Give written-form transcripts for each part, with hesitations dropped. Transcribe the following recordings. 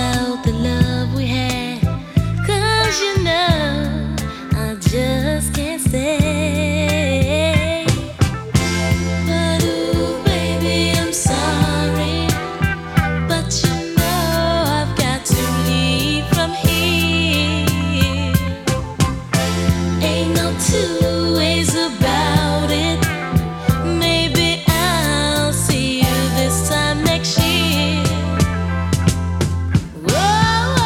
about the love we had, 'cause you know I just can't stay. But ooh, baby, I'm sorry, but you know I've got to leave from here. Ain't no two ways about it. Maybe I'll see you this time next year. Whoa,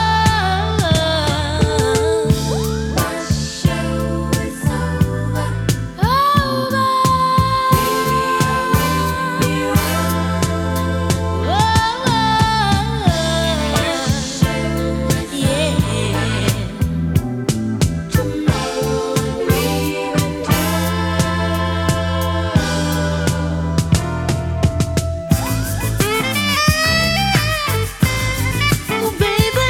my show is over. Over. Yeah. Oh, baby.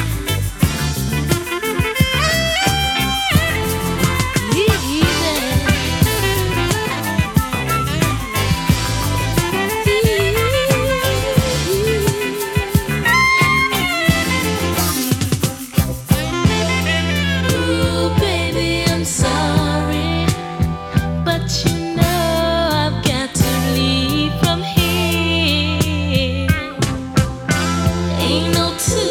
Ooh, baby, I'm sorry, but you know I've got to leave from here. Ain't no two